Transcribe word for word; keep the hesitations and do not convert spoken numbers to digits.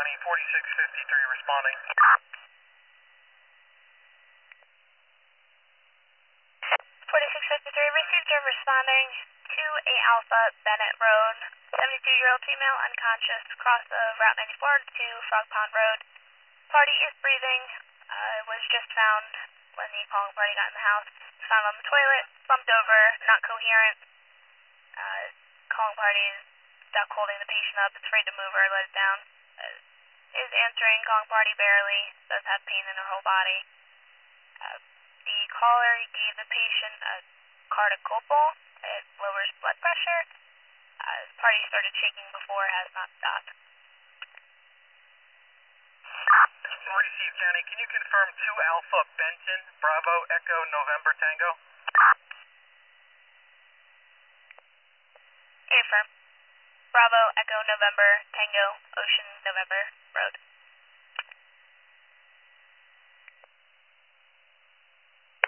County, forty-six fifty-three responding. forty-six fifty-three, received your responding to a Alpha Bennett Road, seventy-two-year-old female unconscious, cross of Route ninety-four to Frog Pond Road. Party is breathing, uh, was just found when the calling party got in the house. Found on the toilet, slumped over, not coherent. Uh, calling party is stuck holding the patient up, is afraid to move her, let it down. Uh, is answering, calling party barely, does have pain in her whole body. Uh, the caller gave the patient a cardicopal. It lowers blood pressure. Uh, the party started shaking before, has not stopped. Forty Steve County, can you confirm two Alpha Benton, Bravo Echo November Tango? Confirm. Bravo Echo November Tango Ocean November Road.